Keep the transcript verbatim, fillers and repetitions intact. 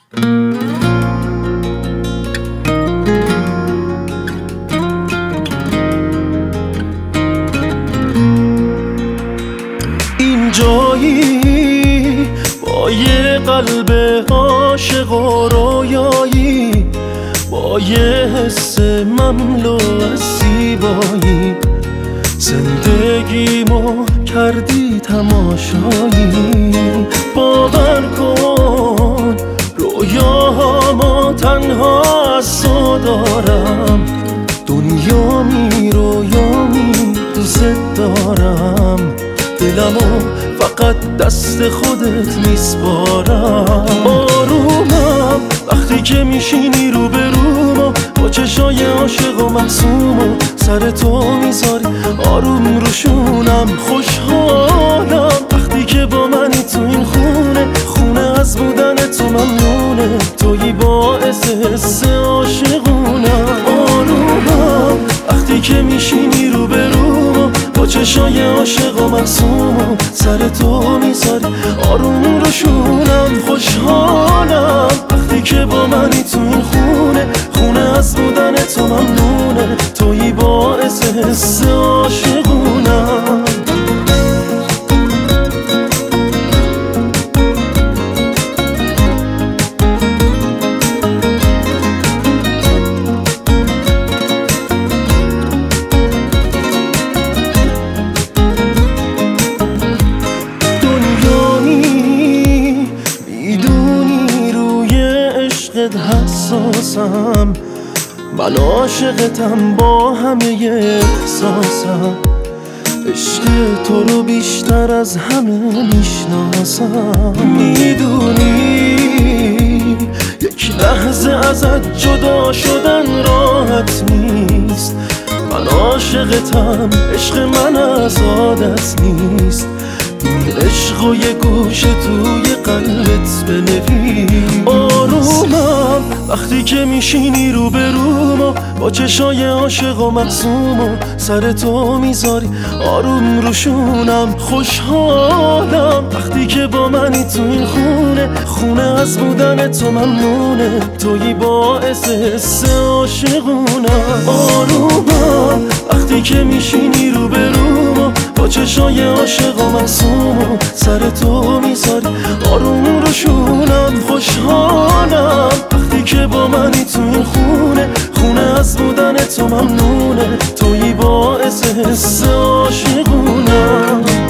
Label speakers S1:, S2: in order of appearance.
S1: این جایی با یه قلب عاشق و رویایی، با یه حس مملو از زیبایی، زندگیمو کردی تماشایی. باور کن رویاهامو تنها از تو دارم، دنیامی رویامی دوست دارم، دلمو فقط دست خودت میسپارم. آرومم وقتی که میشینی رو به رومو، با چشای عاشق و محسوم و سر تو میذاری آروم روشونم. خوشحالم وقتی که با منی تو این خونه، خونه از بودن تو ممنونه، تویی باعث حس عاشقونم. آرومم وقتی که میشینی رو به رومو، با چشای عاشق و محسوم و سر تو میذاری آروم روشونم. خوشحالم وقتی که با منی تو این خونه، خونه از بودن تو ممنونه، تویی باعث حس عاشقونم. حساسم، من عاشقتم با همه احساسم، عشق تو رو بیشتر از همه میشناسم. میدونی یک لحظه ازت جدا شدن راحت نیست، من عاشقتم، عشق من از عادت نیست، این عشق و یه گوشه توی قلبت بنویس. آرومم وقتی که میشینی رو به رومو، با چشای عاشق و محسوم و سر تو میذاری آروم روشونم. خوشحالم وقتی که با منی تو این خونه، خونه از بودن تو ممنونه، تویی باعث حس عاشقونم. آرومم وقتی که میشینی رو به رومو، با چشای عاشق و محسوم و سر تو میذاری آروم روشونم. خوشحالم وقتی که با منی تو این خونه، خونه از بودن تو ممنونه، تویی باعث حس عاشقونم.